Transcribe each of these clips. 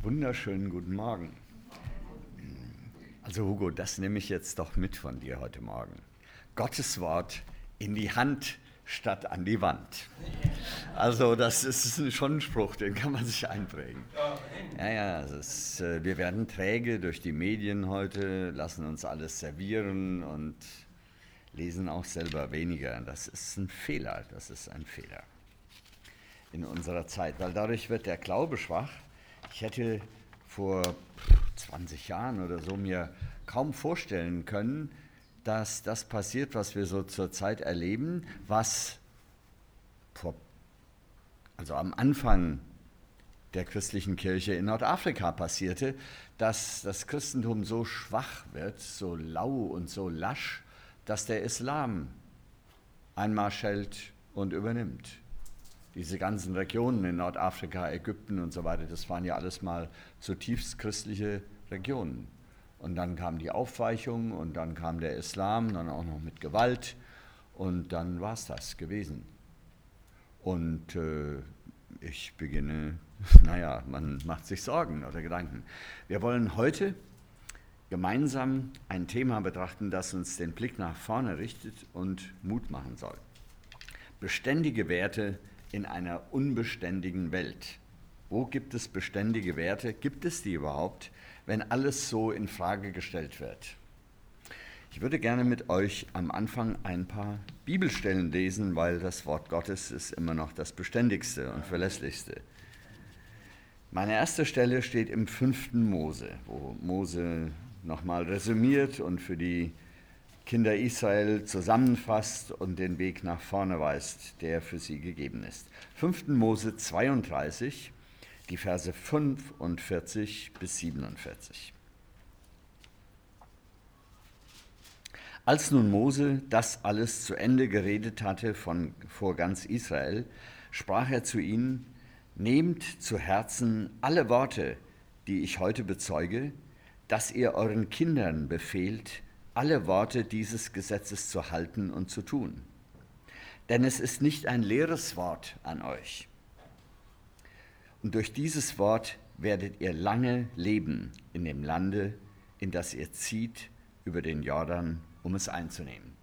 Wunderschönen guten Morgen. Also Hugo, das nehme ich jetzt doch mit von dir heute Morgen. Gottes Wort in die Hand statt an die Wand. Also das ist schon ein Spruch, den kann man sich einprägen. Wir werden träge durch die Medien heute, lassen uns alles servieren und lesen auch selber weniger. Das ist ein Fehler, in unserer Zeit, weil dadurch wird der Glaube schwach. Ich hätte vor 20 Jahren oder so mir kaum vorstellen können, dass das passiert, was wir so zurzeit erleben, also am Anfang der christlichen Kirche in Nordafrika passierte, dass das Christentum so schwach wird, so lau und so lasch, dass der Islam Einmarsch hält und übernimmt. Diese ganzen Regionen in Nordafrika, Ägypten und so weiter, das waren ja alles mal zutiefst christliche Regionen. Und dann kam die Aufweichung und dann kam der Islam, dann auch noch mit Gewalt und dann war es das gewesen. Und ich beginne, man macht sich Sorgen oder Gedanken. Wir wollen heute gemeinsam ein Thema betrachten, das uns den Blick nach vorne richtet und Mut machen soll. Beständige Werte in einer unbeständigen Welt. Wo gibt es beständige Werte? Gibt es die überhaupt, wenn alles so in Frage gestellt wird? Ich würde gerne mit euch am Anfang ein paar Bibelstellen lesen, weil das Wort Gottes ist immer noch das Beständigste und Verlässlichste. Meine erste Stelle steht im 5. Mose, wo Mose nochmal resümiert und für die Kinder Israel zusammenfasst und den Weg nach vorne weist, der für sie gegeben ist. 5. Mose 32, die Verse 45 bis 47. Als nun Mose das alles zu Ende geredet hatte vor ganz Israel, sprach er zu ihnen: Nehmt zu Herzen alle Worte, die ich heute bezeuge, dass ihr euren Kindern befehlt, alle Worte dieses Gesetzes zu halten und zu tun. Denn es ist nicht ein leeres Wort an euch. Und durch dieses Wort werdet ihr lange leben in dem Lande, in das ihr zieht über den Jordan, um es einzunehmen.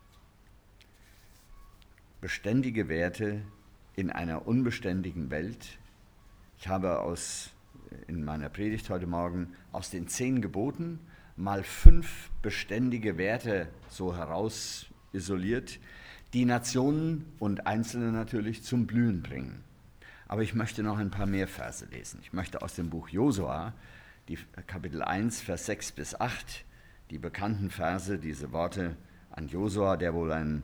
Beständige Werte in einer unbeständigen Welt. Ich habe in meiner Predigt heute Morgen aus den 10 Geboten mal 5 beständige Werte so heraus isoliert, die Nationen und Einzelne natürlich zum Blühen bringen. Aber ich möchte noch ein paar mehr Verse lesen. Ich möchte aus dem Buch Josua, die Kapitel 1, Vers 6 bis 8, die bekannten Verse, diese Worte an Josua, der wohl ein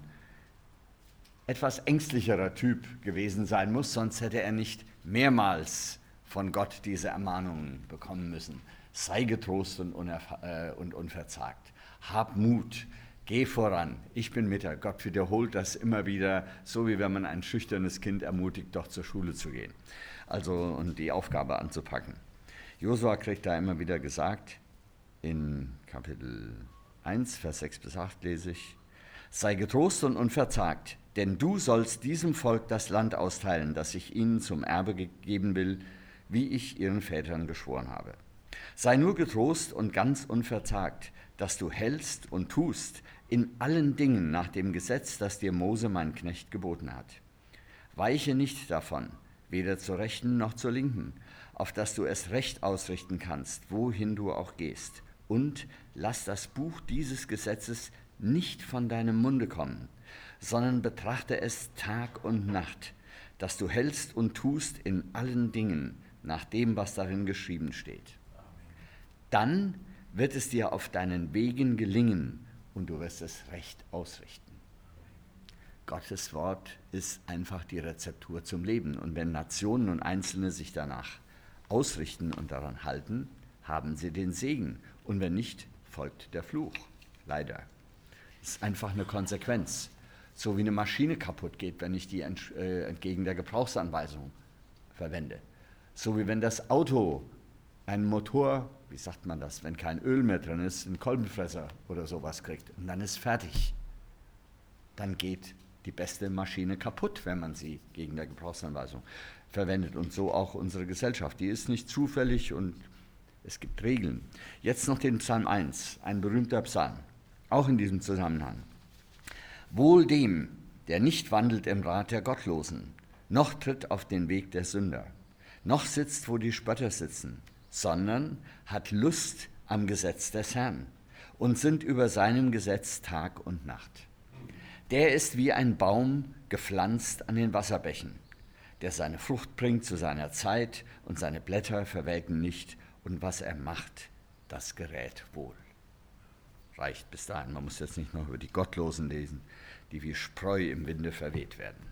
etwas ängstlicherer Typ gewesen sein muss, sonst hätte er nicht mehrmals von Gott diese Ermahnungen bekommen müssen. Sei getrost und unverzagt. Hab Mut, geh voran, ich bin mit dir. Gott wiederholt das immer wieder, so wie wenn man ein schüchternes Kind ermutigt, doch zur Schule zu gehen. Und die Aufgabe anzupacken. Josua kriegt da immer wieder gesagt, in Kapitel 1, Vers 6 bis 8 lese ich: Sei getrost und unverzagt, denn du sollst diesem Volk das Land austeilen, das ich ihnen zum Erbe geben will, wie ich ihren Vätern geschworen habe. Sei nur getrost und ganz unverzagt, dass du hältst und tust in allen Dingen nach dem Gesetz, das dir Mose, mein Knecht, geboten hat. Weiche nicht davon, weder zur Rechten noch zur Linken, auf dass du es recht ausrichten kannst, wohin du auch gehst. Und lass das Buch dieses Gesetzes nicht von deinem Munde kommen, sondern betrachte es Tag und Nacht, dass du hältst und tust in allen Dingen nach dem, was darin geschrieben steht. Dann wird es dir auf deinen Wegen gelingen und du wirst es recht ausrichten. Gottes Wort ist einfach die Rezeptur zum Leben. Und wenn Nationen und Einzelne sich danach ausrichten und daran halten, haben sie den Segen. Und wenn nicht, folgt der Fluch. Leider. Das ist einfach eine Konsequenz. So wie eine Maschine kaputt geht, wenn ich die entgegen der Gebrauchsanweisung verwende. So wie wenn das Auto einen Motor, wie sagt man das, wenn kein Öl mehr drin ist, einen Kolbenfresser oder sowas kriegt und dann ist fertig. Dann geht die beste Maschine kaputt, wenn man sie gegen der Gebrauchsanweisung verwendet. Und so auch unsere Gesellschaft. Die ist nicht zufällig und es gibt Regeln. Jetzt noch den Psalm 1, ein berühmter Psalm, auch in diesem Zusammenhang. Wohl dem, der nicht wandelt im Rat der Gottlosen, noch tritt auf den Weg der Sünder, noch sitzt, wo die Spötter sitzen, sondern hat Lust am Gesetz des Herrn und sinnt über seinem Gesetz Tag und Nacht. Der ist wie ein Baum gepflanzt an den Wasserbächen, der seine Frucht bringt zu seiner Zeit und seine Blätter verwelken nicht, und was er macht, das gerät wohl. Reicht bis dahin. Man muss jetzt nicht noch über die Gottlosen lesen, die wie Spreu im Winde verweht werden.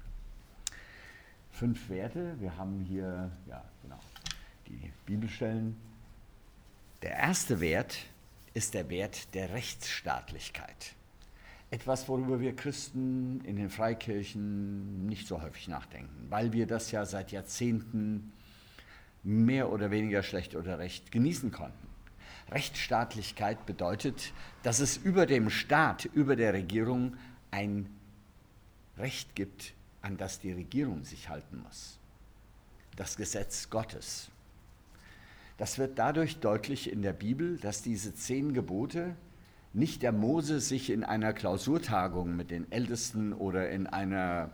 5 Werte. Wir haben hier die Bibelstellen. Der erste Wert ist der Wert der Rechtsstaatlichkeit. Etwas, worüber wir Christen in den Freikirchen nicht so häufig nachdenken, weil wir das ja seit Jahrzehnten mehr oder weniger schlecht oder recht genießen konnten. Rechtsstaatlichkeit bedeutet, dass es über dem Staat, über der Regierung ein Recht gibt, an das die Regierung sich halten muss. Das Gesetz Gottes. Das wird dadurch deutlich in der Bibel, dass diese 10 Gebote nicht der Mose sich in einer Klausurtagung mit den Ältesten oder in einer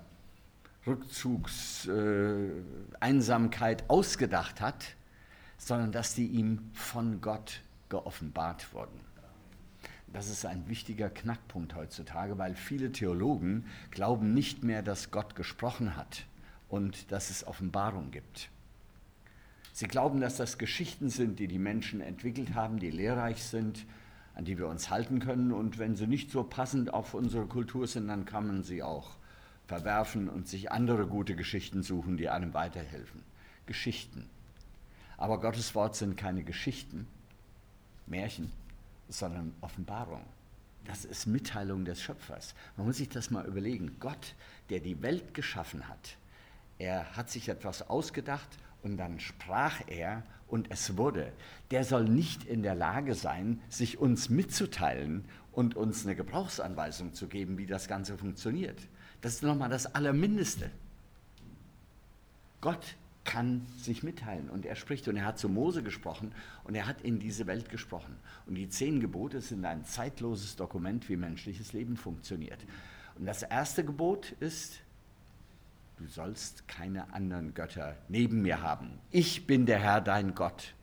Rückzugseinsamkeit ausgedacht hat, sondern dass die ihm von Gott geoffenbart wurden. Das ist ein wichtiger Knackpunkt heutzutage, weil viele Theologen glauben nicht mehr, dass Gott gesprochen hat und dass es Offenbarung gibt. Sie glauben, dass das Geschichten sind, die die Menschen entwickelt haben, die lehrreich sind, an die wir uns halten können. Und wenn sie nicht so passend auf unsere Kultur sind, dann kann man sie auch verwerfen und sich andere gute Geschichten suchen, die einem weiterhelfen. Geschichten. Aber Gottes Wort sind keine Geschichten, Märchen, sondern Offenbarung. Das ist Mitteilung des Schöpfers. Man muss sich das mal überlegen. Gott, der die Welt geschaffen hat, er hat sich etwas ausgedacht und dann sprach er und es wurde. Der soll nicht in der Lage sein, sich uns mitzuteilen und uns eine Gebrauchsanweisung zu geben, wie das Ganze funktioniert. Das ist nochmal das Allermindeste. Gott kann sich mitteilen und er spricht und er hat zu Mose gesprochen und er hat in diese Welt gesprochen. Und die 10 Gebote sind ein zeitloses Dokument, wie menschliches Leben funktioniert. Und das erste Gebot ist, du sollst keine anderen Götter neben mir haben. Ich bin der Herr, dein Gott.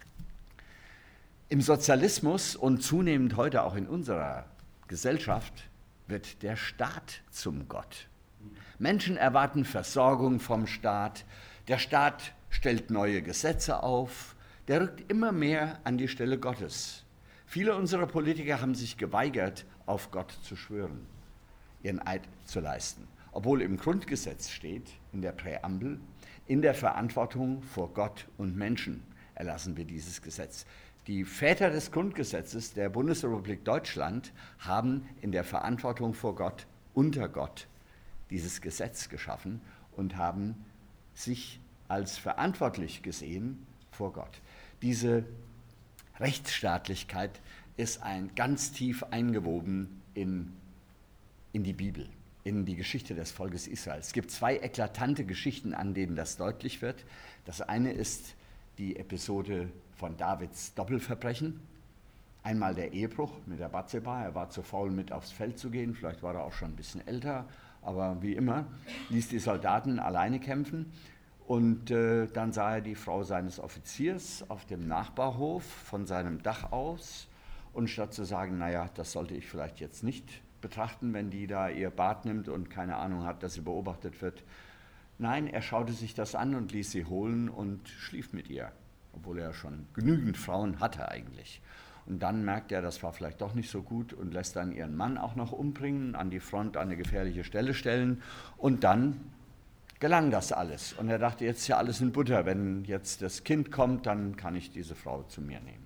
Im Sozialismus und zunehmend heute auch in unserer Gesellschaft wird der Staat zum Gott. Menschen erwarten Versorgung vom Staat. Der Staat stellt neue Gesetze auf. Der rückt immer mehr an die Stelle Gottes. Viele unserer Politiker haben sich geweigert, auf Gott zu schwören, ihren Eid zu leisten. Obwohl im Grundgesetz steht, in der Präambel, in der Verantwortung vor Gott und Menschen erlassen wir dieses Gesetz. Die Väter des Grundgesetzes der Bundesrepublik Deutschland haben in der Verantwortung vor Gott, unter Gott, dieses Gesetz geschaffen und haben sich als verantwortlich gesehen vor Gott. Diese Rechtsstaatlichkeit ist ganz tief eingewoben in die Bibel, in die Geschichte des Volkes Israel. Es gibt 2 eklatante Geschichten, an denen das deutlich wird. Das eine ist die Episode von Davids Doppelverbrechen. Einmal der Ehebruch mit der Bathseba. Er war zu faul, mit aufs Feld zu gehen. Vielleicht war er auch schon ein bisschen älter. Aber wie immer ließ die Soldaten alleine kämpfen. Und dann sah er die Frau seines Offiziers auf dem Nachbarhof von seinem Dach aus. Und statt zu sagen, naja, das sollte ich vielleicht jetzt nicht betrachten, wenn die da ihr Bad nimmt und keine Ahnung hat, dass sie beobachtet wird. Nein, er schaute sich das an und ließ sie holen und schlief mit ihr, obwohl er schon genügend Frauen hatte eigentlich. Und dann merkt er, das war vielleicht doch nicht so gut und lässt dann ihren Mann auch noch umbringen, an die Front an eine gefährliche Stelle stellen und dann gelang das alles. Und er dachte, jetzt ist ja alles in Butter, wenn jetzt das Kind kommt, dann kann ich diese Frau zu mir nehmen.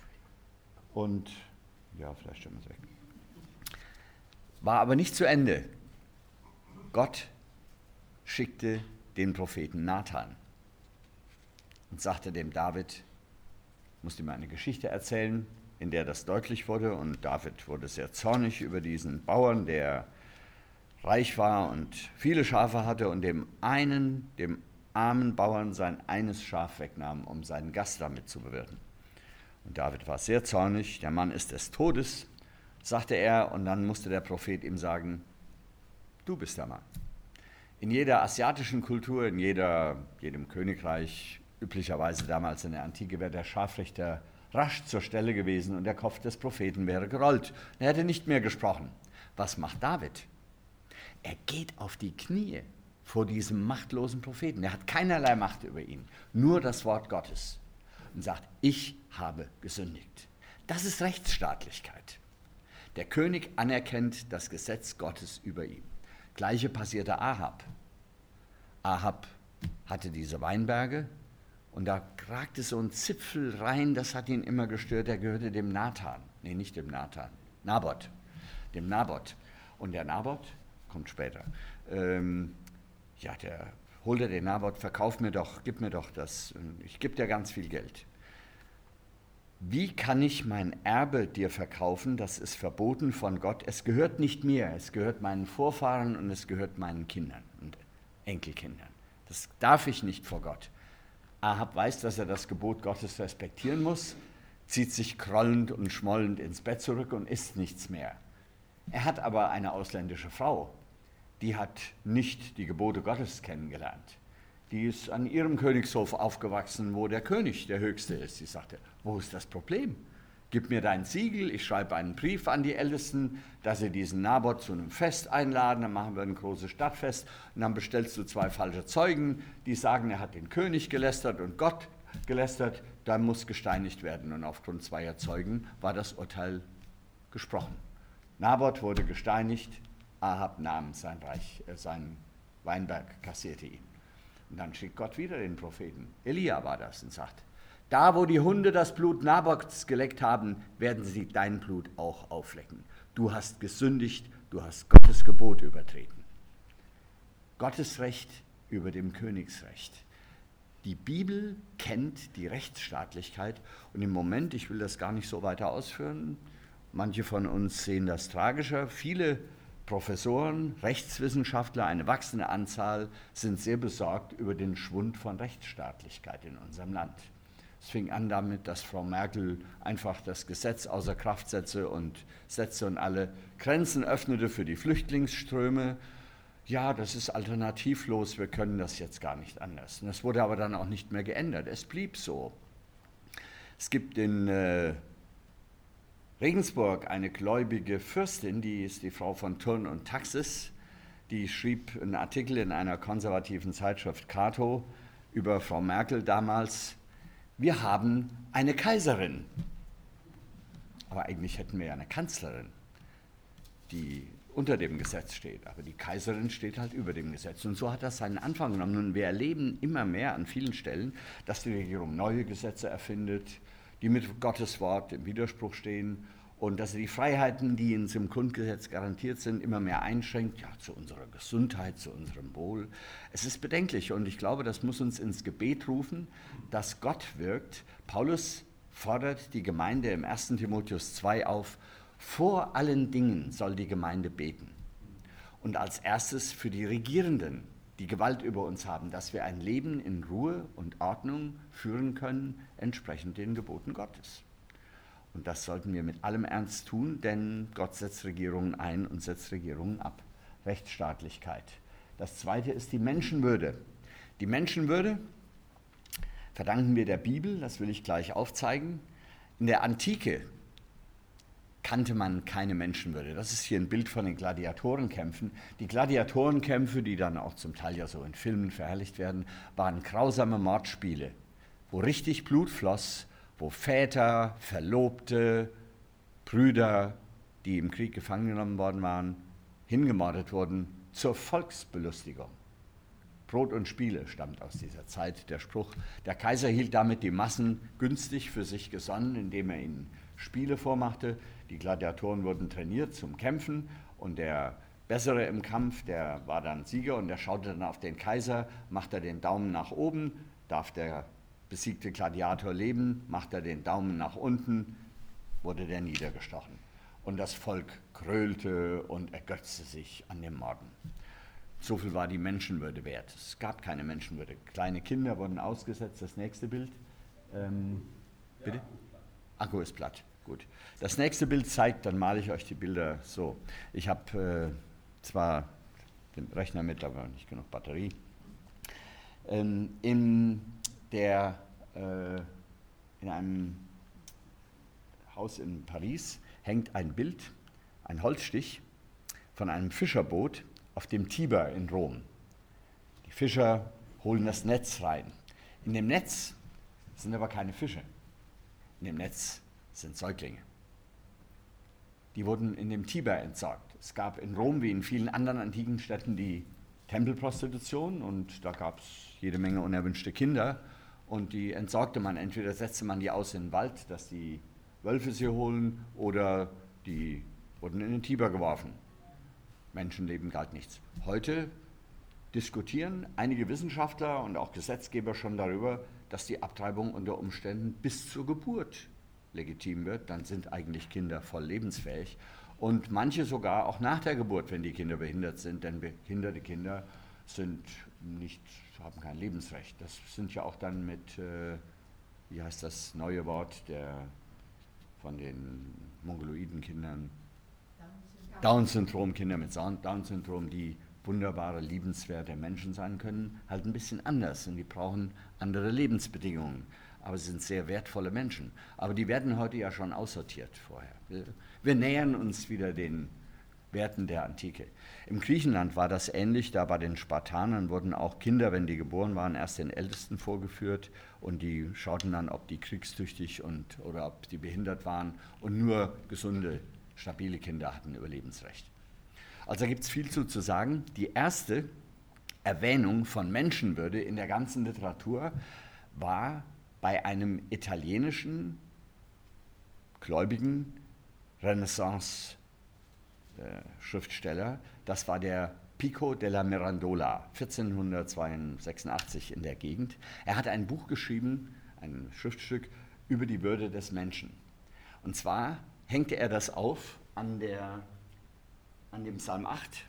Und ja, vielleicht stellen wir es weg. War aber nicht zu Ende. Gott schickte den Propheten Nathan und sagte dem David, musste ihm eine Geschichte erzählen, in der das deutlich wurde. Und David wurde sehr zornig über diesen Bauern, der reich war und viele Schafe hatte und dem armen Bauern sein eines Schaf wegnahm, um seinen Gast damit zu bewirten. Und David war sehr zornig, der Mann ist des Todes, sagte er, und dann musste der Prophet ihm sagen, du bist der Mann. In jeder asiatischen Kultur, in jedem Königreich, üblicherweise damals in der Antike, wäre der Scharfrichter rasch zur Stelle gewesen und der Kopf des Propheten wäre gerollt. Er hätte nicht mehr gesprochen. Was macht David? Er geht auf die Knie vor diesem machtlosen Propheten. Er hat keinerlei Macht über ihn, nur das Wort Gottes. Und sagt, ich habe gesündigt. Das ist Rechtsstaatlichkeit. Der König anerkennt das Gesetz Gottes über ihm. Gleiche passierte Ahab. Ahab hatte diese Weinberge und da ragte so ein Zipfel rein, das hat ihn immer gestört, der gehörte dem Nathan. Nee, nicht dem Nathan, Naboth. Dem Naboth. Und der Naboth, kommt später, der holte den Naboth, gib mir doch das, ich gebe dir ganz viel Geld. Wie kann ich mein Erbe dir verkaufen? Das ist verboten von Gott. Es gehört nicht mir, es gehört meinen Vorfahren und es gehört meinen Kindern und Enkelkindern. Das darf ich nicht vor Gott. Ahab weiß, dass er das Gebot Gottes respektieren muss, zieht sich grollend und schmollend ins Bett zurück und isst nichts mehr. Er hat aber eine ausländische Frau, die hat nicht die Gebote Gottes kennengelernt. Die ist an ihrem Königshof aufgewachsen, wo der König der Höchste ist. Sie sagte, wo ist das Problem? Gib mir dein Siegel, ich schreibe einen Brief an die Ältesten, dass sie diesen Naboth zu einem Fest einladen, dann machen wir ein großes Stadtfest und dann bestellst du 2 falsche Zeugen, die sagen, er hat den König gelästert und Gott gelästert, dann muss gesteinigt werden. Und aufgrund 2 Zeugen war das Urteil gesprochen. Naboth wurde gesteinigt, Ahab nahm sein Weinberg, kassierte ihn. Und dann schickt Gott wieder den Propheten. Elia war das und sagt, da wo die Hunde das Blut Naboths geleckt haben, werden sie dein Blut auch auflecken. Du hast gesündigt, du hast Gottes Gebot übertreten. Gottes Recht über dem Königsrecht. Die Bibel kennt die Rechtsstaatlichkeit und im Moment, ich will das gar nicht so weiter ausführen, manche von uns sehen das tragischer, viele Professoren, Rechtswissenschaftler, eine wachsende Anzahl, sind sehr besorgt über den Schwund von Rechtsstaatlichkeit in unserem Land. Es fing an damit, dass Frau Merkel einfach das Gesetz außer Kraft setzte und alle Grenzen öffnete für die Flüchtlingsströme. Ja, das ist alternativlos, wir können das jetzt gar nicht anders. Und das wurde aber dann auch nicht mehr geändert, es blieb so. Es gibt in Regensburg eine gläubige Fürstin, die ist die Frau von Thurn und Taxis, die schrieb einen Artikel in einer konservativen Zeitschrift Cato über Frau Merkel damals, wir haben eine Kaiserin, aber eigentlich hätten wir ja eine Kanzlerin, die unter dem Gesetz steht, aber die Kaiserin steht halt über dem Gesetz und so hat das seinen Anfang genommen und wir erleben immer mehr an vielen Stellen, dass die Regierung neue Gesetze erfindet, die mit Gottes Wort im Widerspruch stehen und dass sie die Freiheiten, die uns im Grundgesetz garantiert sind, immer mehr einschränkt, ja, zu unserer Gesundheit, zu unserem Wohl. Es ist bedenklich und ich glaube, das muss uns ins Gebet rufen, dass Gott wirkt. Paulus fordert die Gemeinde im 1. Timotheus 2 auf, vor allen Dingen soll die Gemeinde beten. Und als erstes für die Regierenden, die Gewalt über uns haben, dass wir ein Leben in Ruhe und Ordnung führen können, entsprechend den Geboten Gottes. Und das sollten wir mit allem Ernst tun, denn Gott setzt Regierungen ein und setzt Regierungen ab. Rechtsstaatlichkeit. Das Zweite ist die Menschenwürde. Die Menschenwürde verdanken wir der Bibel, das will ich gleich aufzeigen. In der Antike kannte man keine Menschenwürde. Das ist hier ein Bild von den Gladiatorenkämpfen. Die Gladiatorenkämpfe, die dann auch zum Teil ja so in Filmen verherrlicht werden, waren grausame Mordspiele, wo richtig Blut floss, wo Väter, Verlobte, Brüder, die im Krieg gefangen genommen worden waren, hingemordet wurden zur Volksbelustigung. Brot und Spiele stammt aus dieser Zeit, der Spruch. Der Kaiser hielt damit die Massen günstig für sich gesonnen, indem er ihnen Spiele vormachte. Die Gladiatoren wurden trainiert zum Kämpfen und der Bessere im Kampf, der war dann Sieger und der schaute dann auf den Kaiser, macht er den Daumen nach oben, darf der besiegte Gladiator leben, macht er den Daumen nach unten, wurde der niedergestochen. Und das Volk gröhlte und ergötzte sich an dem Morden. So viel war die Menschenwürde wert. Es gab keine Menschenwürde. Kleine Kinder wurden ausgesetzt. Das nächste Bild. Bitte? Akku ist platt. Gut. Das nächste Bild zeigt, dann male ich euch die Bilder so. Ich habe zwar den Rechner mit, aber nicht genug Batterie. In einem Haus in Paris hängt ein Bild, ein Holzstich von einem Fischerboot auf dem Tiber in Rom. Die Fischer holen das Netz rein. In dem Netz sind aber keine Fische. In dem Netz sind Säuglinge. Die wurden in dem Tiber entsorgt. Es gab in Rom wie in vielen anderen antiken Städten die Tempelprostitution und da gab es jede Menge unerwünschte Kinder und die entsorgte man. Entweder setzte man die aus in den Wald, dass die Wölfe sie holen, oder die wurden in den Tiber geworfen. Menschenleben galt nichts. Heute diskutieren einige Wissenschaftler und auch Gesetzgeber schon darüber, dass die Abtreibung unter Umständen bis zur Geburt legitim wird. Dann sind eigentlich Kinder voll lebensfähig. Und manche sogar auch nach der Geburt, wenn die Kinder behindert sind, denn behinderte Kinder haben kein Lebensrecht. Das sind ja auch dann mit, wie heißt das neue Wort, von den mongoloiden Kindern, Down-Syndrom, Kinder mit Down-Syndrom, die wunderbare, liebenswerte Menschen sein können, halt ein bisschen anders und die brauchen andere Lebensbedingungen. Aber sie sind sehr wertvolle Menschen. Aber die werden heute ja schon aussortiert vorher. Wir nähern uns wieder den Werten der Antike. Im Griechenland war das ähnlich, da bei den Spartanern wurden auch Kinder, wenn die geboren waren, erst den Ältesten vorgeführt und die schauten dann, ob die kriegstüchtig oder ob die behindert waren und nur gesunde, stabile Kinder hatten Überlebensrecht. Also da gibt es viel zu sagen. Die erste Erwähnung von Menschenwürde in der ganzen Literatur war bei einem italienischen gläubigen Renaissance-Schriftsteller. Das war der Pico della Mirandola, 1486 in der Gegend. Er hat ein Buch geschrieben, ein Schriftstück über die Würde des Menschen. Und zwar hängte er das auf an dem Psalm 8.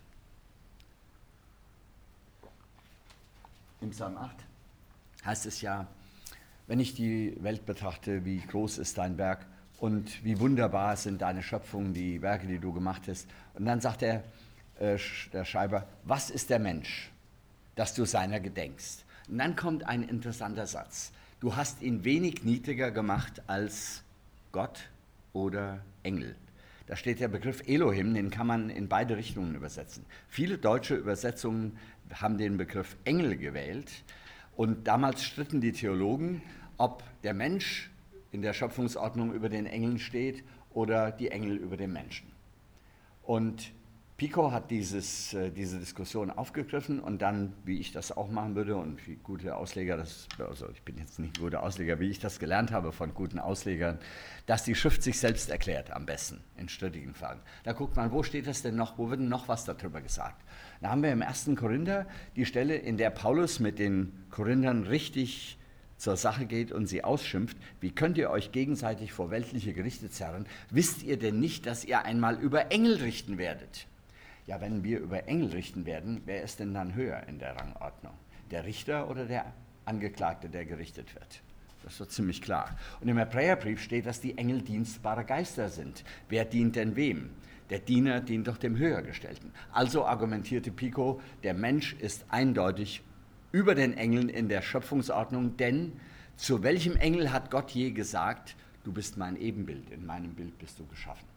Im Psalm 8 heißt es ja: Wenn ich die Welt betrachte, wie groß ist dein Werk und wie wunderbar sind deine Schöpfungen, die Werke, die du gemacht hast. Und dann sagt der Schreiber, was ist der Mensch, dass du seiner gedenkst? Und dann kommt ein interessanter Satz. Du hast ihn wenig niedriger gemacht als Gott oder Engel. Da steht der Begriff Elohim, den kann man in beide Richtungen übersetzen. Viele deutsche Übersetzungen haben den Begriff Engel gewählt. Und damals stritten die Theologen, ob der Mensch in der Schöpfungsordnung über den Engeln steht oder die Engel über den Menschen. Und Pico hat diese Diskussion aufgegriffen und dann, wie ich das auch machen würde und wie gute Ausleger, also ich bin jetzt nicht ein guter Ausleger, wie ich das gelernt habe von guten Auslegern, dass die Schrift sich selbst erklärt am besten in strittigen Fragen. Da guckt man, wo steht das denn noch, wo wird denn noch was darüber gesagt? Da haben wir im 1. Korinther die Stelle, in der Paulus mit den Korinthern richtig zur Sache geht und sie ausschimpft: Wie könnt ihr euch gegenseitig vor weltliche Gerichte zerren? Wisst ihr denn nicht, dass ihr einmal über Engel richten werdet? Ja, wenn wir über Engel richten werden, wer ist denn dann höher in der Rangordnung? Der Richter oder der Angeklagte, der gerichtet wird? Das ist doch ziemlich klar. Und im Hebräerbrief steht, dass die Engel dienstbare Geister sind. Wer dient denn wem? Der Diener dient doch dem Höhergestellten. Also argumentierte Pico, der Mensch ist eindeutig über den Engeln in der Schöpfungsordnung, denn zu welchem Engel hat Gott je gesagt, du bist mein Ebenbild, in meinem Bild bist du geschaffen?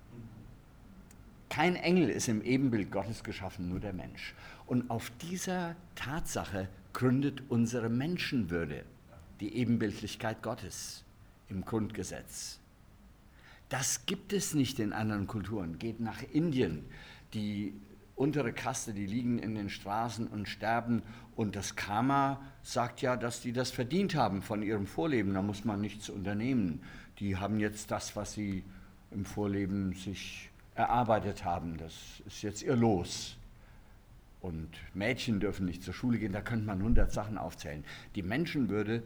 Kein Engel ist im Ebenbild Gottes geschaffen, nur der Mensch. Und auf dieser Tatsache gründet unsere Menschenwürde, die Ebenbildlichkeit Gottes im Grundgesetz. Das gibt es nicht in anderen Kulturen. Geht nach Indien, die untere Kaste, die liegen in den Straßen und sterben und das Karma sagt ja, dass die das verdient haben von ihrem Vorleben, da muss man nichts unternehmen. Die haben jetzt das, was sie im Vorleben sich erarbeitet haben, das ist jetzt ihr Los. Und Mädchen dürfen nicht zur Schule gehen, da könnte man 100 Sachen aufzählen. Die Menschenwürde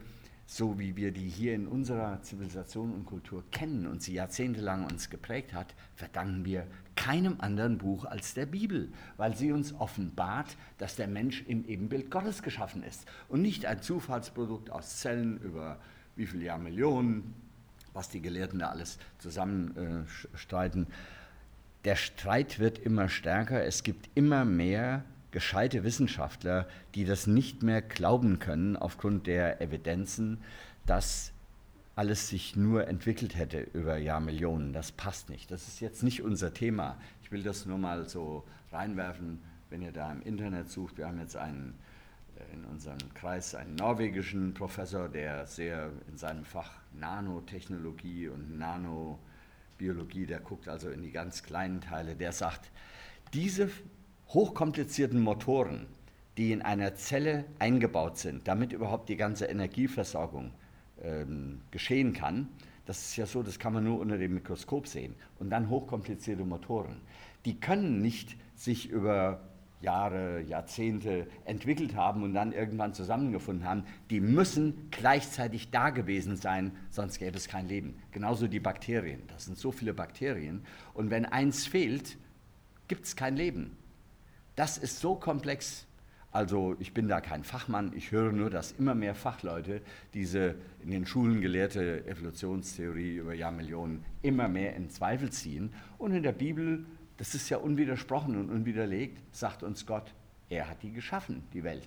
so wie wir die hier in unserer Zivilisation und Kultur kennen und sie jahrzehntelang uns geprägt hat, verdanken wir keinem anderen Buch als der Bibel, weil sie uns offenbart, dass der Mensch im Ebenbild Gottes geschaffen ist und nicht ein Zufallsprodukt aus Zellen über wie viele Jahrmillionen, was die Gelehrten da alles zusammenstreiten. Der Streit wird immer stärker, es gibt immer mehr gescheite Wissenschaftler, die das nicht mehr glauben können aufgrund der Evidenzen, dass alles sich nur entwickelt hätte über Jahrmillionen. Das passt nicht. Das ist jetzt nicht unser Thema. Ich will das nur mal so reinwerfen, wenn ihr da im Internet sucht. Wir haben jetzt in unserem Kreis einen norwegischen Professor, der sehr in seinem Fach Nanotechnologie und Nanobiologie, der guckt also in die ganz kleinen Teile, der sagt, diese hochkomplizierten Motoren, die in einer Zelle eingebaut sind, damit überhaupt die ganze Energieversorgung geschehen kann, das ist ja so, das kann man nur unter dem Mikroskop sehen, und dann hochkomplizierte Motoren, die können nicht sich über Jahre, Jahrzehnte entwickelt haben und dann irgendwann zusammengefunden haben, die müssen gleichzeitig da gewesen sein, sonst gäbe es kein Leben. Genauso die Bakterien, das sind so viele Bakterien, und wenn eins fehlt, gibt es kein Leben. Das ist so komplex. Also ich bin da kein Fachmann, ich höre nur, dass immer mehr Fachleute diese in den Schulen gelehrte Evolutionstheorie über Jahrmillionen immer mehr in Zweifel ziehen. Und in der Bibel, das ist ja unwidersprochen und unwiderlegt, sagt uns Gott, er hat die geschaffen, die Welt.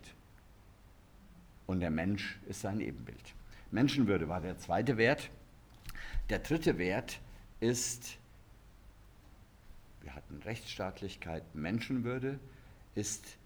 Und der Mensch ist sein Ebenbild. Menschenwürde war der zweite Wert. Der dritte Wert ist, wir hatten Rechtsstaatlichkeit, Menschenwürde, ist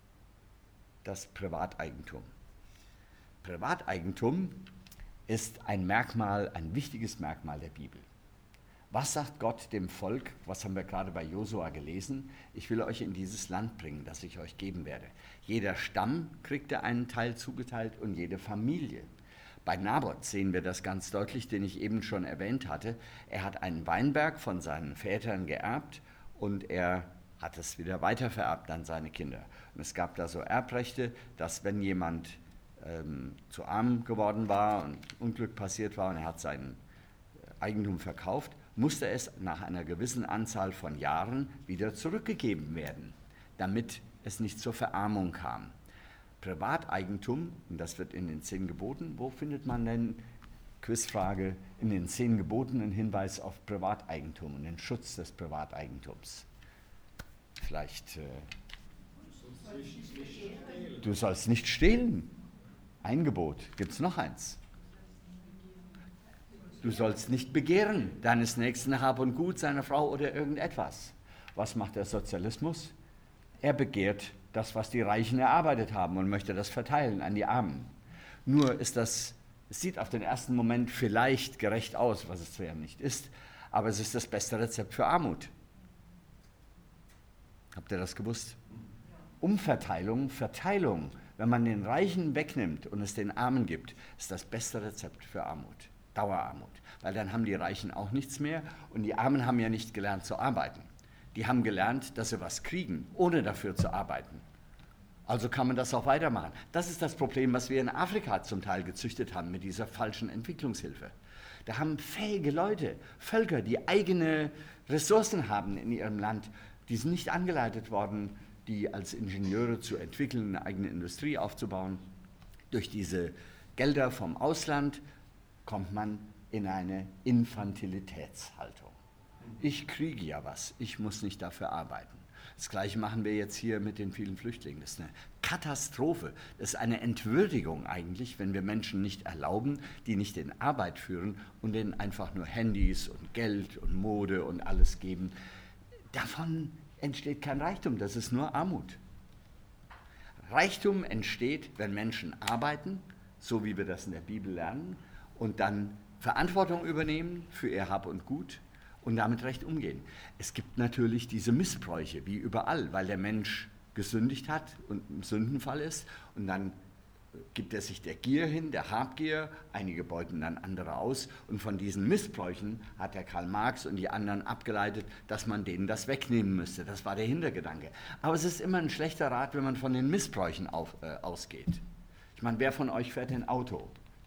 das Privateigentum. Privateigentum ist ein Merkmal, ein wichtiges Merkmal der Bibel. Was sagt Gott dem Volk? Was haben wir gerade bei Josua gelesen? Ich will euch in dieses Land bringen, das ich euch geben werde. Jeder Stamm kriegte einen Teil zugeteilt und jede Familie. Bei Naboth sehen wir das ganz deutlich, den ich eben schon erwähnt hatte. Er hat einen Weinberg von seinen Vätern geerbt und er hat es wieder weitervererbt an seine Kinder. Und es gab da so Erbrechte, dass wenn jemand zu arm geworden war und Unglück passiert war und er hat sein Eigentum verkauft, musste es nach einer gewissen Anzahl von Jahren wieder zurückgegeben werden, damit es nicht zur Verarmung kam. Privateigentum, und das wird in den 10 Geboten, wo findet man denn, Quizfrage, in den 10 Geboten einen Hinweis auf Privateigentum und den Schutz des Privateigentums? Vielleicht, du sollst nicht stehlen. Ein Gebot. Gibt es noch eins? Du sollst nicht begehren deines nächsten Hab und Gut, seiner Frau oder irgendetwas. Was macht der Sozialismus? Er begehrt das, was die Reichen erarbeitet haben und möchte das verteilen an die Armen. Nur ist es sieht auf den ersten Moment vielleicht gerecht aus, was es zwar nicht ist, aber es ist das beste Rezept für Armut. Habt ihr das gewusst? Umverteilung, Verteilung, wenn man den Reichen wegnimmt und es den Armen gibt, ist das beste Rezept für Armut, Dauerarmut. Weil dann haben die Reichen auch nichts mehr und die Armen haben ja nicht gelernt zu arbeiten. Die haben gelernt, dass sie was kriegen, ohne dafür zu arbeiten. Also kann man das auch weitermachen. Das ist das Problem, was wir in Afrika zum Teil gezüchtet haben mit dieser falschen Entwicklungshilfe. Da haben fähige Leute, Völker, die eigene Ressourcen haben in ihrem Land, die sind nicht angeleitet worden, die als Ingenieure zu entwickeln, eine eigene Industrie aufzubauen. Durch diese Gelder vom Ausland kommt man in eine Infantilitätshaltung. Ich kriege ja was, ich muss nicht dafür arbeiten. Das Gleiche machen wir jetzt hier mit den vielen Flüchtlingen. Das ist eine Katastrophe. Das ist eine Entwürdigung eigentlich, wenn wir Menschen nicht erlauben, die nicht in Arbeit führen und denen einfach nur Handys und Geld und Mode und alles geben. Davon entsteht kein Reichtum, das ist nur Armut. Reichtum entsteht, wenn Menschen arbeiten, so wie wir das in der Bibel lernen, und dann Verantwortung übernehmen für ihr Hab und Gut und damit recht umgehen. Es gibt natürlich diese Missbräuche, wie überall, weil der Mensch gesündigt hat und im Sündenfall ist und dann gibt er sich der Gier hin, der Habgier, einige beuten dann andere aus und von diesen Missbräuchen hat der Karl Marx und die anderen abgeleitet, dass man denen das wegnehmen müsste. Das war der Hintergedanke. Aber es ist immer ein schlechter Rat, wenn man von den Missbräuchen ausgeht. Ich meine, wer von euch fährt ein Auto?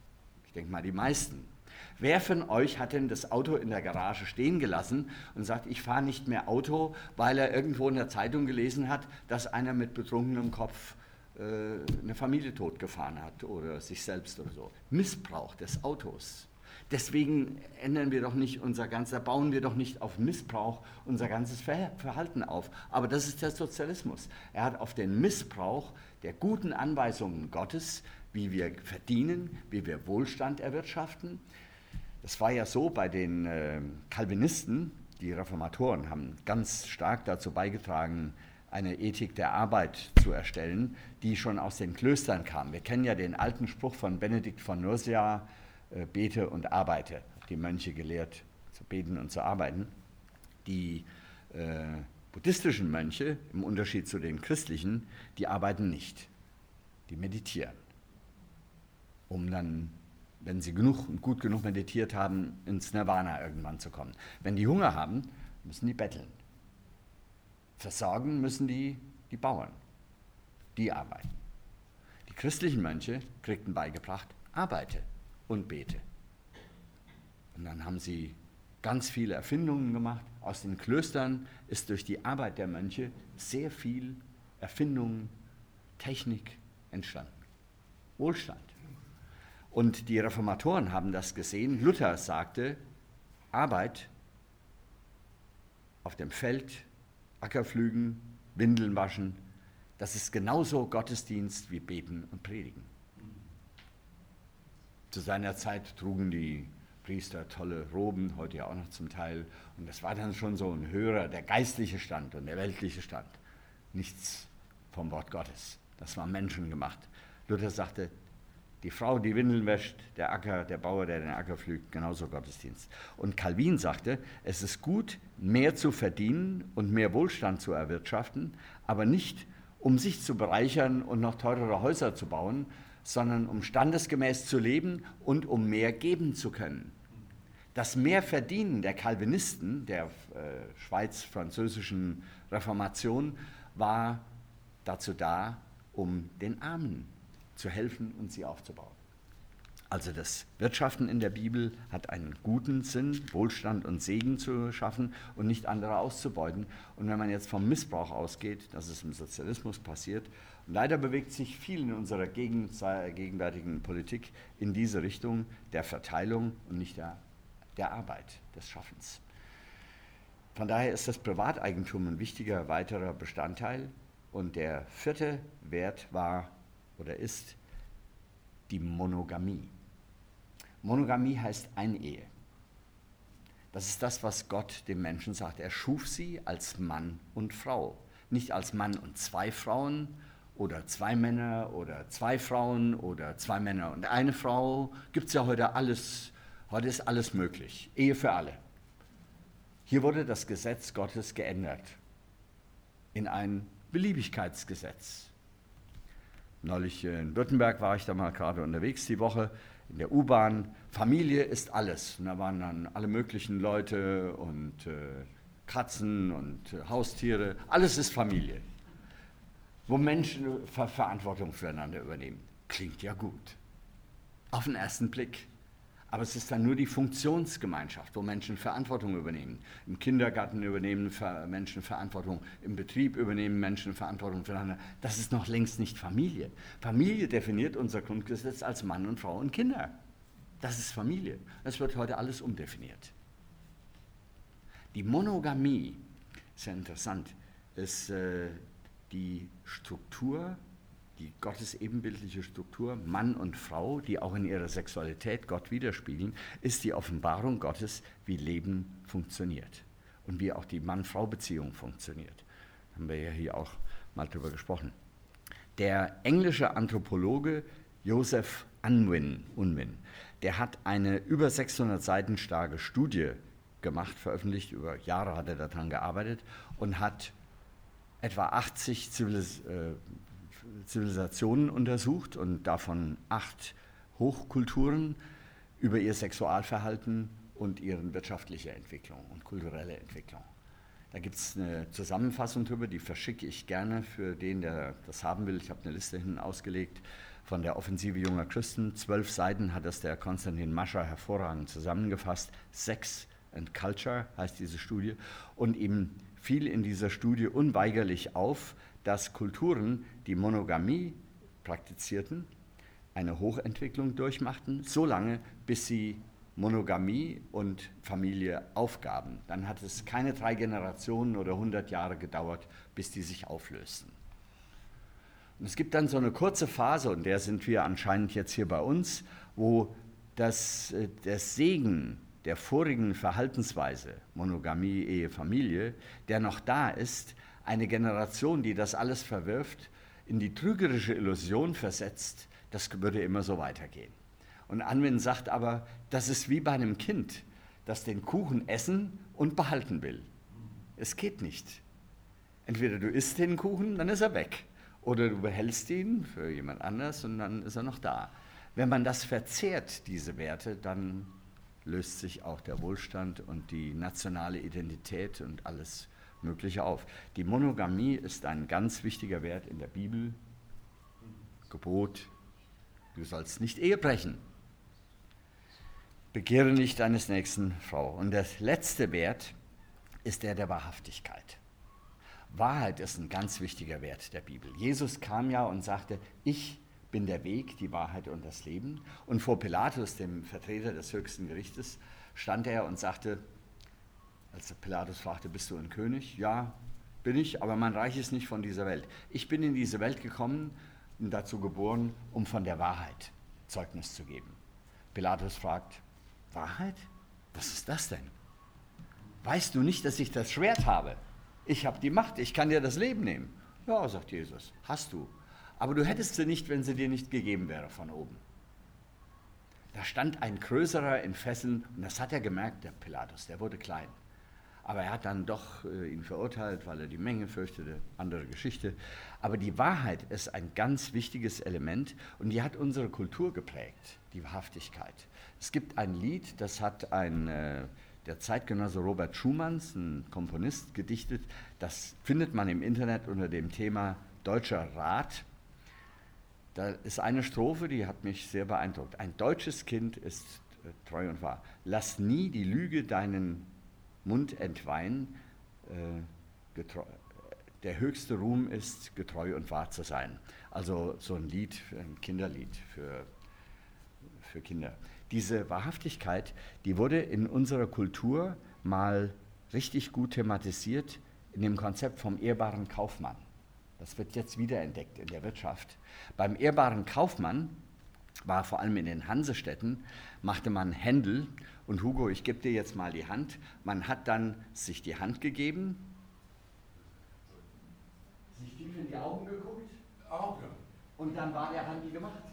Ich denke mal, die meisten. Wer von euch hat denn das Auto in der Garage stehen gelassen und sagt, ich fahre nicht mehr Auto, weil er irgendwo in der Zeitung gelesen hat, dass einer mit betrunkenem Kopf eine Familie totgefahren hat oder sich selbst oder so? Missbrauch des Autos. Deswegen bauen wir doch nicht auf Missbrauch unser ganzes Verhalten auf. Aber das ist der Sozialismus. Er hat auf den Missbrauch der guten Anweisungen Gottes, wie wir verdienen, wie wir Wohlstand erwirtschaften. Das war ja so bei den Calvinisten, die Reformatoren haben ganz stark dazu beigetragen, eine Ethik der Arbeit zu erstellen, die schon aus den Klöstern kam. Wir kennen ja den alten Spruch von Benedikt von Nursia, bete und arbeite. Die Mönche gelehrt zu beten und zu arbeiten. Die buddhistischen Mönche, im Unterschied zu den christlichen, die arbeiten nicht. Die meditieren, um dann, wenn sie gut genug meditiert haben, ins Nirvana irgendwann zu kommen. Wenn die Hunger haben, müssen die betteln. Versorgen müssen die Bauern. Die arbeiten. Die christlichen Mönche kriegten beigebracht, arbeite und bete. Und dann haben sie ganz viele Erfindungen gemacht. Aus den Klöstern ist durch die Arbeit der Mönche sehr viel Erfindung, Technik entstanden. Wohlstand. Und die Reformatoren haben das gesehen. Luther sagte, Arbeit auf dem Feld, Ackerpflügen, Windeln waschen, das ist genauso Gottesdienst wie Beten und Predigen. Zu seiner Zeit trugen die Priester tolle Roben, heute ja auch noch zum Teil. Und das war dann schon so ein höherer, der geistliche Stand und der weltliche Stand. Nichts vom Wort Gottes. Das war menschengemacht. Luther sagte, die Frau, die Windeln wäscht, der Bauer, der den Acker pflügt, genauso Gottesdienst. Und Calvin sagte, es ist gut, mehr zu verdienen und mehr Wohlstand zu erwirtschaften, aber nicht, um sich zu bereichern und noch teurere Häuser zu bauen, sondern um standesgemäß zu leben und um mehr geben zu können. Das Mehrverdienen der Calvinisten, der schweiz-französischen Reformation, war dazu da, um den Armen zu helfen und sie aufzubauen. Also das Wirtschaften in der Bibel hat einen guten Sinn, Wohlstand und Segen zu schaffen und nicht andere auszubeuten. Und wenn man jetzt vom Missbrauch ausgeht, dass es im Sozialismus passiert, und leider bewegt sich viel in unserer gegenwärtigen Politik in diese Richtung der Verteilung und nicht der Arbeit, des Schaffens. Von daher ist das Privateigentum ein wichtiger weiterer Bestandteil. Und der vierte Wert war oder ist die Monogamie. Monogamie heißt Einehe. Das ist das, was Gott dem Menschen sagt. Er schuf sie als Mann und Frau. Nicht als Mann und zwei Frauen oder zwei Männer oder zwei Frauen oder zwei Männer und eine Frau. Gibt es ja heute alles. Heute ist alles möglich. Ehe für alle. Hier wurde das Gesetz Gottes geändert in ein Beliebigkeitsgesetz. Neulich in Württemberg war ich da mal gerade unterwegs die Woche in der U-Bahn. Familie ist alles. Und da waren dann alle möglichen Leute und Katzen und Haustiere. Alles ist Familie. Wo Menschen Verantwortung füreinander übernehmen. Klingt ja gut. Auf den ersten Blick. Aber es ist dann nur die Funktionsgemeinschaft, wo Menschen Verantwortung übernehmen. Im Kindergarten übernehmen Menschen Verantwortung, im Betrieb übernehmen Menschen Verantwortung füreinander. Das ist noch längst nicht Familie. Familie definiert unser Grundgesetz als Mann und Frau und Kinder. Das ist Familie. Das wird heute alles umdefiniert. Die Monogamie, ist ja interessant, ist die Struktur, die Gottes ebenbildliche Struktur, Mann und Frau, die auch in ihrer Sexualität Gott widerspiegeln, ist die Offenbarung Gottes, wie Leben funktioniert und wie auch die Mann-Frau-Beziehung funktioniert. Da haben wir ja hier auch mal drüber gesprochen. Der englische Anthropologe Joseph Unwin, der hat eine über 600 Seiten starke Studie gemacht, veröffentlicht, über Jahre hat er daran gearbeitet und hat etwa 80 Zivilisationen untersucht und davon 8 Hochkulturen über ihr Sexualverhalten und ihre wirtschaftliche Entwicklung und kulturelle Entwicklung. Da gibt es eine Zusammenfassung drüber, die verschicke ich gerne für den, der das haben will. Ich habe eine Liste hinten ausgelegt. von der Offensive junger Christen. 12 Seiten hat das der Konstantin Mascher hervorragend zusammengefasst. Sex and Culture heißt diese Studie. Und ihm fiel in dieser Studie unweigerlich auf, dass Kulturen, die Monogamie praktizierten, eine Hochentwicklung durchmachten, solange bis sie Monogamie und Familie aufgaben. Dann hat es keine 3 Generationen oder 100 Jahre gedauert, bis die sich auflösten. Und es gibt dann so eine kurze Phase, und der sind wir anscheinend jetzt hier bei uns, wo der Segen der vorigen Verhaltensweise, Monogamie, Ehe, Familie, der noch da ist, eine Generation, die das alles verwirft, in die trügerische Illusion versetzt, das würde immer so weitergehen. Und Unwin sagt aber, das ist wie bei einem Kind, das den Kuchen essen und behalten will. Es geht nicht. Entweder du isst den Kuchen, dann ist er weg. Oder du behältst ihn für jemand anders und dann ist er noch da. Wenn man das verzehrt, diese Werte, dann löst sich auch der Wohlstand und die nationale Identität und alles Mögliche auf. Die Monogamie ist ein ganz wichtiger Wert in der Bibel. Gebot, du sollst nicht Ehe brechen. Begehre nicht deines nächsten Frau. Und der letzte Wert ist der Wahrhaftigkeit. Wahrheit ist ein ganz wichtiger Wert der Bibel. Jesus kam ja und sagte, ich bin der Weg, die Wahrheit und das Leben. Und vor Pilatus, dem Vertreter des höchsten Gerichtes, stand er und sagte, als Pilatus fragte, bist du ein König? Ja, bin ich, aber mein Reich ist nicht von dieser Welt. Ich bin in diese Welt gekommen und dazu geboren, um von der Wahrheit Zeugnis zu geben. Pilatus fragt, Wahrheit? Was ist das denn? Weißt du nicht, dass ich das Schwert habe? Ich habe die Macht, ich kann dir das Leben nehmen. Ja, sagt Jesus, hast du. Aber du hättest sie nicht, wenn sie dir nicht gegeben wäre von oben. Da stand ein Größerer in Fesseln und das hat er gemerkt, der Pilatus, der wurde klein. Aber er hat dann doch ihn verurteilt, weil er die Menge fürchtete, andere Geschichte. Aber die Wahrheit ist ein ganz wichtiges Element und die hat unsere Kultur geprägt, die Wahrhaftigkeit. Es gibt ein Lied, das hat der Zeitgenosse Robert Schumann, ein Komponist, gedichtet. Das findet man im Internet unter dem Thema Deutscher Rat. Da ist eine Strophe, die hat mich sehr beeindruckt. Ein deutsches Kind ist treu und wahr. Lass nie die Lüge deinen Mund entweihen. Der höchste Ruhm ist, getreu und wahr zu sein. Also so ein Lied, ein Kinderlied für Kinder. Diese Wahrhaftigkeit, die wurde in unserer Kultur mal richtig gut thematisiert in dem Konzept vom ehrbaren Kaufmann. Das wird jetzt wiederentdeckt in der Wirtschaft. Beim ehrbaren Kaufmann war vor allem in den Hansestädten, machte man Händel. Und Hugo, ich gebe dir jetzt mal die Hand. Man hat dann sich die Hand gegeben, sich tief in die Augen geguckt. Auch, ja. Und dann war der Handel gemacht.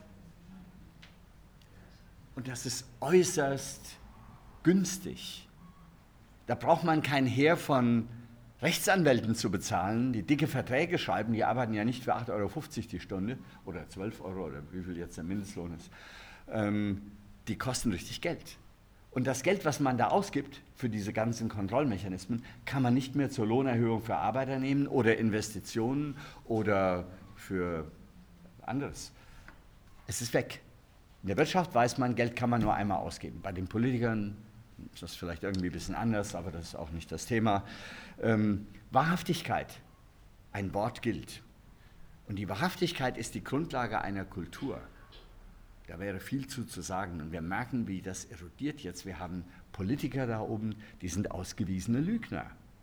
Und das ist äußerst günstig. Da braucht man kein Heer von Rechtsanwälten zu bezahlen, die dicke Verträge schreiben, die arbeiten ja nicht für 8,50 € die Stunde oder 12 Euro oder wie viel jetzt der Mindestlohn ist. Die kosten richtig Geld. Und das Geld, was man da ausgibt für diese ganzen Kontrollmechanismen, kann man nicht mehr zur Lohnerhöhung für Arbeiter nehmen oder Investitionen oder für anderes. Es ist weg. In der Wirtschaft weiß man, Geld kann man nur einmal ausgeben. Bei den Politikern ist das vielleicht irgendwie ein bisschen anders, aber das ist auch nicht das Thema. Wahrhaftigkeit, ein Wort gilt. Und die Wahrhaftigkeit ist die Grundlage einer Kultur. Da wäre viel zu sagen. Und wir merken, wie das erodiert jetzt. Wir haben Politiker da oben, die sind ausgewiesene Lügner.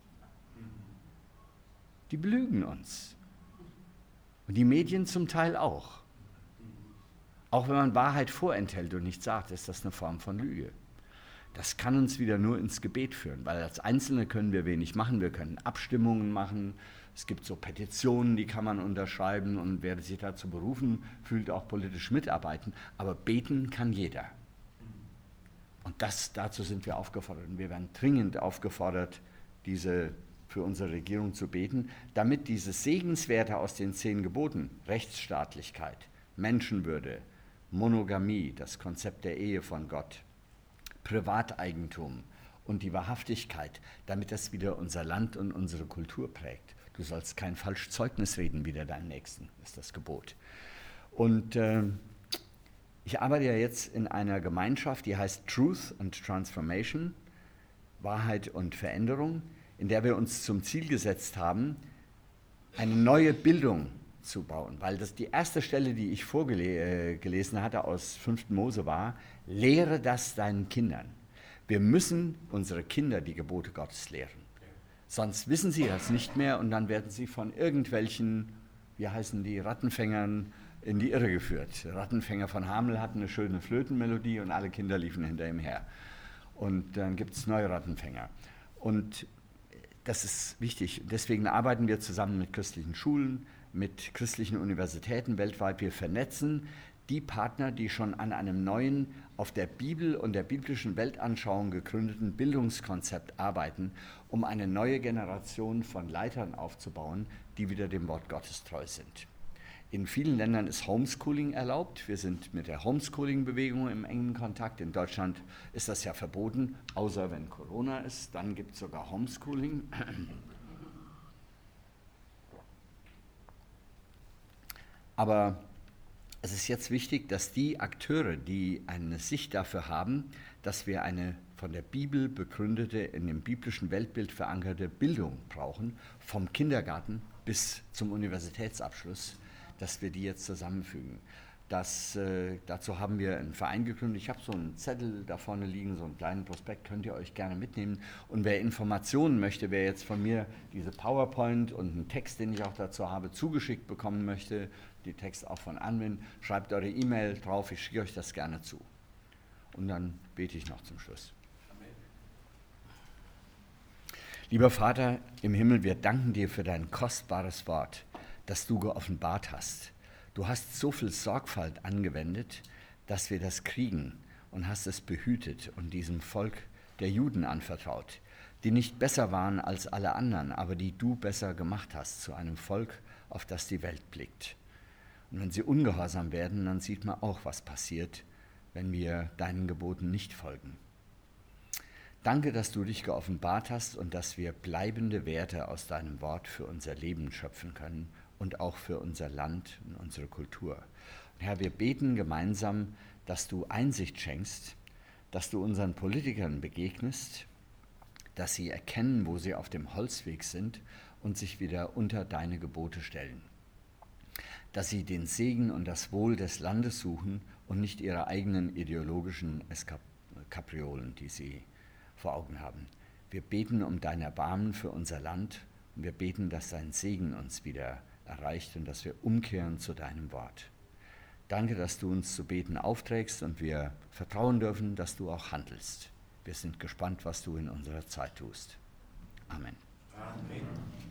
Die belügen uns. Und die Medien zum Teil auch. Auch wenn man Wahrheit vorenthält und nicht sagt, ist das eine Form von Lüge. Das kann uns wieder nur ins Gebet führen, weil als Einzelne können wir wenig machen. Wir können Abstimmungen machen, es gibt so Petitionen, die kann man unterschreiben und wer sich dazu berufen fühlt, auch politisch mitarbeiten. Aber beten kann jeder. Und dazu sind wir aufgefordert. Und wir werden dringend aufgefordert, für unsere Regierung zu beten, damit diese Segenswerte aus den 10 Geboten, Rechtsstaatlichkeit, Menschenwürde, Monogamie, das Konzept der Ehe von Gott, Privateigentum und die Wahrhaftigkeit, damit das wieder unser Land und unsere Kultur prägt. Du sollst kein falsches Zeugnis reden wider deinen Nächsten, ist das Gebot. Und ich arbeite ja jetzt in einer Gemeinschaft, die heißt Truth and Transformation, Wahrheit und Veränderung, in der wir uns zum Ziel gesetzt haben, eine neue Bildung zu bauen. Weil das die erste Stelle, die ich vorgelesen hatte aus 5. Mose war, lehre das deinen Kindern. Wir müssen unsere Kinder die Gebote Gottes lehren. Sonst wissen sie das nicht mehr und dann werden sie von irgendwelchen, wie heißen die, Rattenfängern in die Irre geführt. Der Rattenfänger von Hameln hatten eine schöne Flötenmelodie und alle Kinder liefen hinter ihm her. Und dann gibt es neue Rattenfänger. Und das ist wichtig. Deswegen arbeiten wir zusammen mit christlichen Schulen, mit christlichen Universitäten weltweit. Wir vernetzen die Partner, die schon an einem neuen, auf der Bibel und der biblischen Weltanschauung gegründeten Bildungskonzept arbeiten, um eine neue Generation von Leitern aufzubauen, die wieder dem Wort Gottes treu sind. In vielen Ländern ist Homeschooling erlaubt. Wir sind mit der Homeschooling-Bewegung im engen Kontakt. In Deutschland ist das ja verboten, außer wenn Corona ist. Dann gibt es sogar Homeschooling. Aber es ist jetzt wichtig, dass die Akteure, die eine Sicht dafür haben, dass wir eine von der Bibel begründete, in dem biblischen Weltbild verankerte Bildung brauchen, vom Kindergarten bis zum Universitätsabschluss, dass wir die jetzt zusammenfügen. Dazu haben wir einen Verein gegründet. Ich habe so einen Zettel da vorne liegen, so einen kleinen Prospekt, könnt ihr euch gerne mitnehmen. Und wer Informationen möchte, wer jetzt von mir diese PowerPoint und einen Text, den ich auch dazu habe, zugeschickt bekommen möchte, die Text auch von Anwin, schreibt eure E-Mail drauf, ich schicke euch das gerne zu. Und dann bete ich noch zum Schluss. Amen. Lieber Vater im Himmel, wir danken dir für dein kostbares Wort, das du geoffenbart hast. Du hast so viel Sorgfalt angewendet, dass wir das kriegen und hast es behütet und diesem Volk der Juden anvertraut, die nicht besser waren als alle anderen, aber die du besser gemacht hast zu einem Volk, auf das die Welt blickt. Und wenn sie ungehorsam werden, dann sieht man auch, was passiert, wenn wir deinen Geboten nicht folgen. Danke, dass du dich geoffenbart hast und dass wir bleibende Werte aus deinem Wort für unser Leben schöpfen können und auch für unser Land und unsere Kultur. Und Herr, wir beten gemeinsam, dass du Einsicht schenkst, dass du unseren Politikern begegnest, dass sie erkennen, wo sie auf dem Holzweg sind und sich wieder unter deine Gebote stellen. Dass sie den Segen und das Wohl des Landes suchen und nicht ihre eigenen ideologischen Kapriolen, die sie vor Augen haben. Wir beten um dein Erbarmen für unser Land und wir beten, dass dein Segen uns wieder erreicht und dass wir umkehren zu deinem Wort. Danke, dass du uns zu beten aufträgst und wir vertrauen dürfen, dass du auch handelst. Wir sind gespannt, was du in unserer Zeit tust. Amen. Amen.